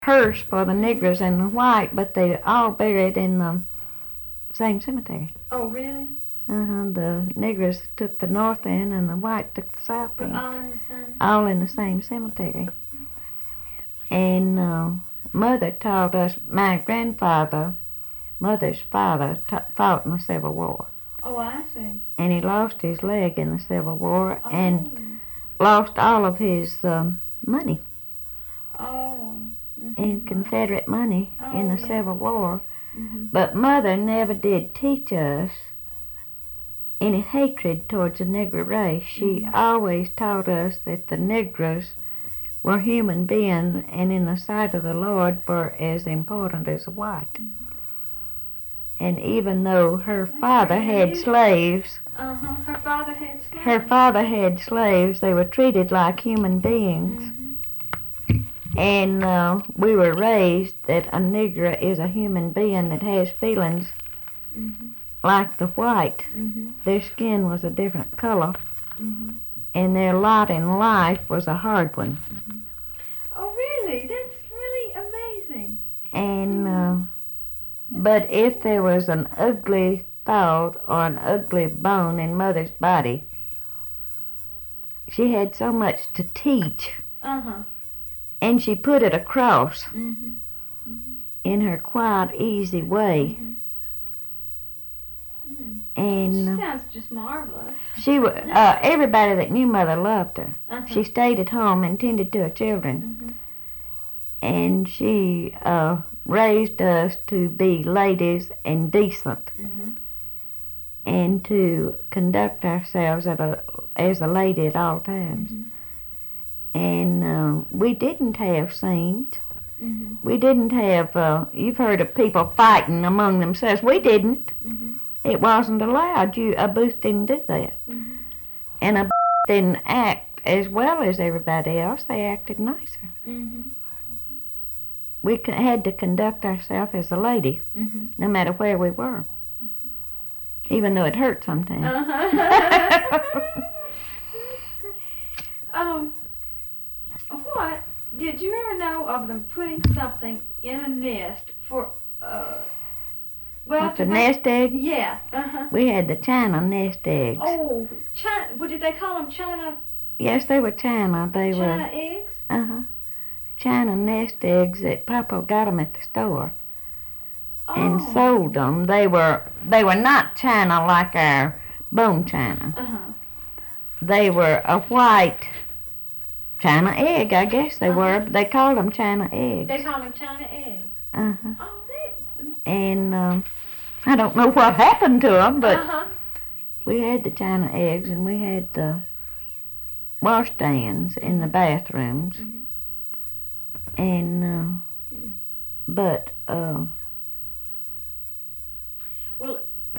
hearse for the Negroes and the white, but they all buried in the same cemetery. Oh, really? The Negroes took the north end and the white took the south But end. all in the same? All in the same cemetery. And Mother taught us, my grandfather, Mother's father, fought in the Civil War. Oh, I see. And he lost his leg in the Civil War Oh. and lost all of his money. Oh. Mm-hmm. In Confederate money in the yeah. Civil War. Mm-hmm. But Mother never did teach us any hatred towards the Negro race. She always taught us that the Negroes were human beings and in the sight of the Lord were as important as the white. And even though her father had slaves, Her father had slaves. her father had slaves, they were treated like human beings. And we were raised that a Negro is a human being that has feelings like the white. Their skin was a different color, and their lot in life was a hard one. Oh, really? That's really amazing. And but if there was an ugly thought or an ugly bone in Mother's body, she had so much to teach. And she put it across in her quiet, easy way. And She sounds just marvelous. everybody that knew Mother loved her. She stayed at home and tended to her children. And she raised us to be ladies and decent, and to conduct ourselves as a lady at all times. And we didn't have scenes. We didn't have, you've heard of people fighting among themselves. We didn't. It wasn't allowed. A booth didn't do that. And a booth didn't act as well as everybody else. They acted nicer. We had to conduct ourselves as a lady, no matter where we were, even though it hurt sometimes. What did you ever know of them putting something in a nest for What, the nest egg? Yeah. We had the China nest eggs. Oh, China. What did they call them? China. Yes, they were China. They China were eggs. China nest eggs that Papa got them at the store and Oh. sold them. They were not China like our bone china. They were a white China egg, I guess they were. They called them China eggs. They call them China eggs. Oh, they. And I don't know what happened to them, but we had the China eggs and we had the washstands in the bathrooms. And but Well,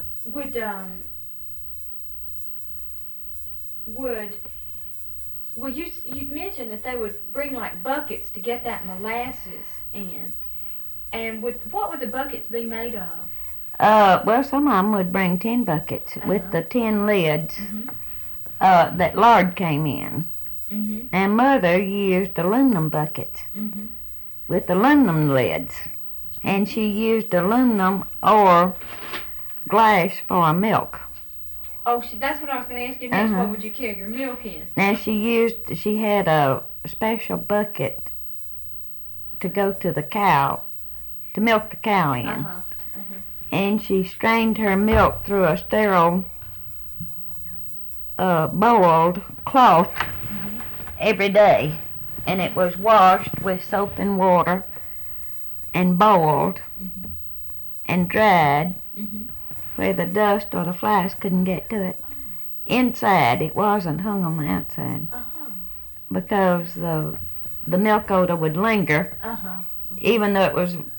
well, you mentioned that they would bring like buckets to get that molasses in, and what would the buckets be made of? well, some of them would bring tin buckets with the tin lids that lard came in. And Mother used aluminum buckets with aluminum lids, and she used aluminum or glass for milk. Oh, that's what I was going to ask you next. What would you carry your milk in? Now she had a special bucket to go to the cow, to milk the cow in. And she strained her milk through a sterile boiled cloth every day. And it was washed with soap and water and boiled and dried where the dust or the flies couldn't get to it. Inside, it wasn't hung on the outside because the milk odor would linger even though it was